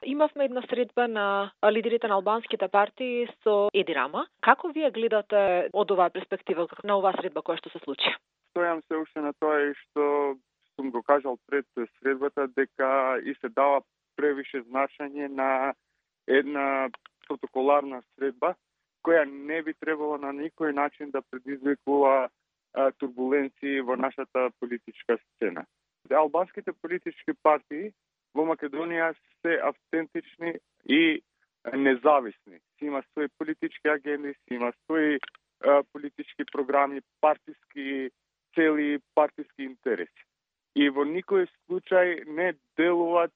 Имавме една средба на лидерите на албанските партии со Еди Рама. Како вие гледате од оваа перспектива на оваа средба која што се случи? Стојам се уште на тоа и што сум го кажал пред средбата, дека и се дава превише значење на една протоколарна средба, која не би требало на никој начин да предизвикува турбуленции во нашата политичка сцена. Албанските политички партии во Македонија се автентични и независни. Си има своји политички агенди, си има своји политички програми, партиски цели, партиски интереси. И во никој случај не делуваат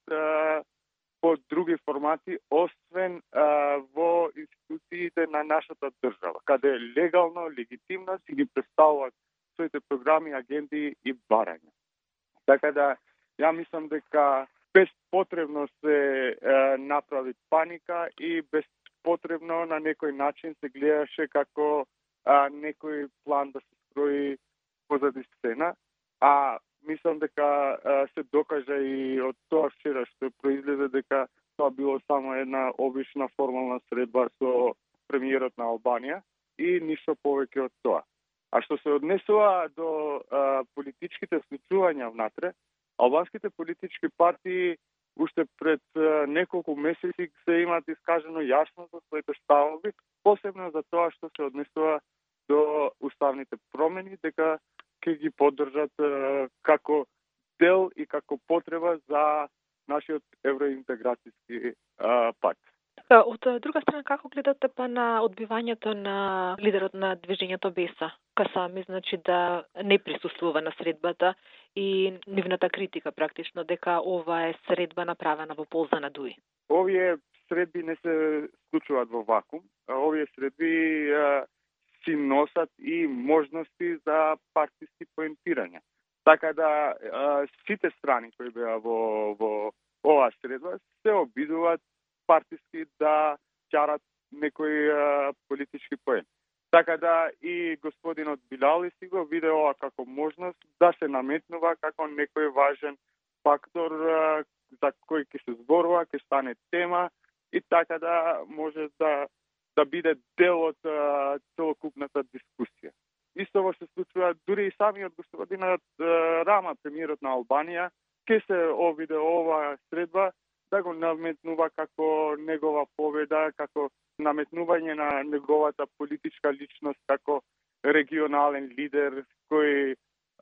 по други формати, освен во институциите на нашата држава, каде легално, легитимно си ги представуваат своите програми, агенди и барања. Така да, ја мислам дека безпотребно се направи паника и безпотребно на некој начин се гледаше како некој план да се строи позади сцена, а мислам дека се докажа и од тоа вчера што произлезе дека тоа било само една обична формална средба со премиерот на Албанија и ништо повеќе од тоа. А што се однесува до политичките случувања внатре, албанските политички партии уште пред неколку месеци се имаат искажено јасно за своите ставови, посебно за тоа што се однесува до уставните промени, дека ќе ги поддржат како дел и како потреба за нашиот евроинтеграцијски пат. Од друга страна, како гледате па на одбивањето на лидерот на движењето БЕСА, Касами, значи да не присуствува на средбата и нивната критика практично дека ова е средба направена во полза на ДУИ? Овие средби не се случуваат во вакуум. Овие средби си носат и можности за партиски поентирање. Така да сите страни кои беа во оваа средба се обидуваат партиски да чарат некој политички поен. Така да и господинот Билали си го виде ова како можност да се наметнува како некој важен фактор за кој ќе се зборува, ќе стане тема и така да може да биде дел од целокупната дискусија. Исто во се случува дури и самиот господинот Рама, премиерот на Албанија, ќе се обиде ова средба да го наметнува како негова победа, како наметнување на неговата политичка личност како регионален лидер кој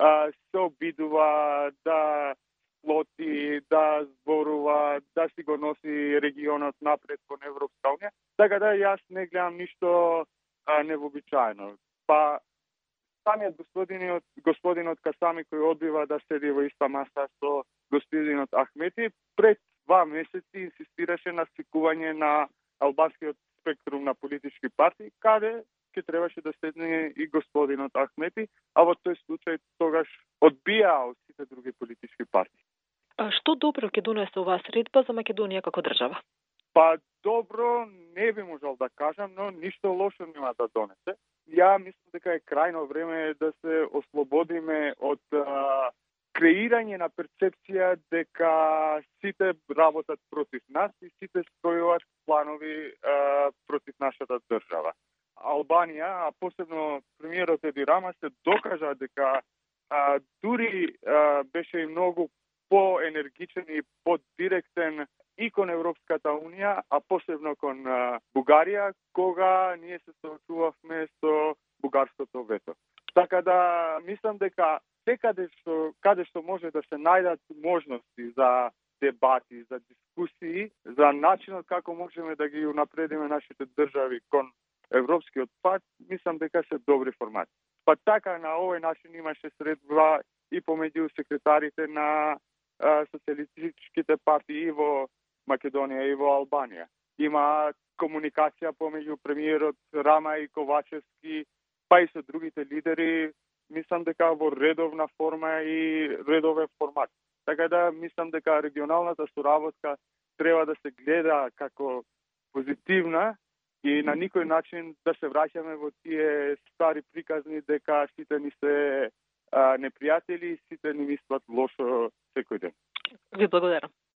се обидува да слоти, да зборува, да си го носи регионот напред во Европска унија. Така да јас не гледам ништо невообичаено. Па самиот господинот Касами кој одбива да седи во иста маса со господинот Ахмети пред 2 месеци инсистираше на свикување на албанскиот спектрум на политички партии, каде ќе требаше да седне и господинот Ахмети, а во тој случај тогаш одбија од сите други политички партии. Што добро ќе донесе оваа средба за Македонија како држава? Па добро не би можел да кажам, но ништо лошо нема да донесе. Ја мислам дека е крајно време да се ослободиме од креирање на перцепција дека сите работат против нас и сите стројуваат планови против нашата држава. Албанија, а посебно премиерот Еди Рама, се докажа дека дури беше и многу поенергичен и подиректен и кон Европската унија, а посебно кон Бугарија, кога ние се соочувавме со бугарското вето. Така да мислам дека каде што може да се најдат можности за дебати, за дискусии, за начинот како можеме да ги унапредиме нашите држави кон европскиот пат, мислам дека се добри формати. Па така на овој начин имаше средба и помеѓу секретарите на социјалистичките партии и во Македонија и во Албанија. Има комуникација помеѓу премиерот Рама и Ковачевски, па и со другите лидери, мислам дека во редовна форма и редовен формат. Така да мислам дека регионалната соработка треба да се гледа како позитивна и на никој начин да се враќаме во тие стари приказни дека сите ни се непријатели и сите ни мислат лошо секој ден. Ви благодарам.